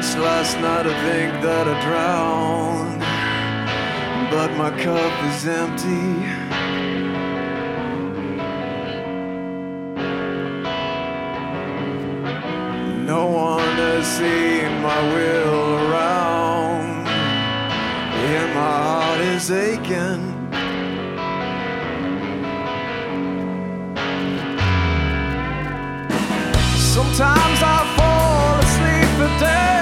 last night I think that I drowned, but my cup is empty. No one has seen my will around, and my heart is aching. Sometimes I fall asleep at day.